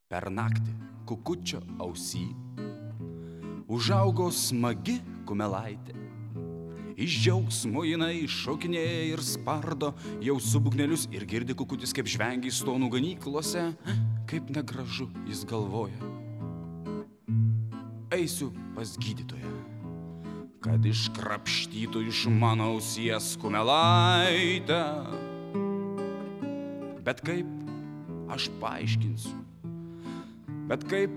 Per naktį kukučio ausy užaugo smagi kumelaitė. Iš džiaugsmo jinai šokinėja ir spardo jau su būgnelius ir girdi kukutis, kaip žvengia stonų ganyklose. Kaip negražu, jis galvoja. Eisiu pas gydytoją, kad iškrapštytų iš mano ausies kumelaitę. Bet kaip aš paaiškinsiu? Bet kaip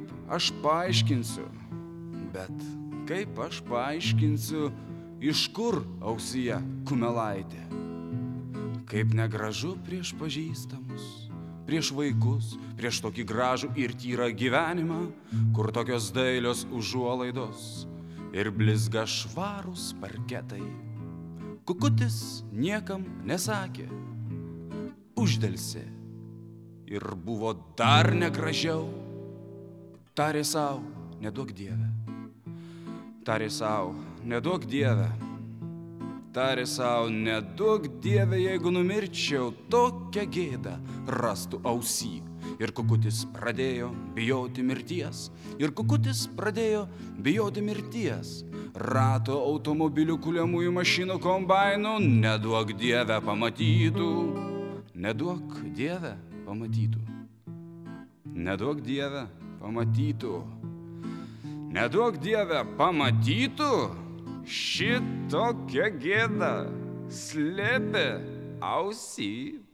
aš paaiškinsiu, iš kur ausyje kumelaitė? Kaip negražu prieš pažįstamus, prieš vaikus, prieš tokį gražų ir tyrą gyvenimą, kur tokios dailios užuolaidos ir blizga švarūs parketai. Kukutis niekam nesakė, uždelsė ir buvo dar negražiau. Tarė sau, neduok Dieve. Tarė sau, neduok Dieve. Tarė sau, neduok Dieve, jeigu numirčiau, tokią gėdą rastų ausy. Ir kukutis pradėjo bijoti mirties. Rato, automobilių, kuliamųjų mašinų, kombainų, neduok Dieve pamatytų. Neduok Dieve pamatytų. Neduok Dieve pamatytų. Neduok Dieve pamatytų. Šitokia gėda slėpė ausy.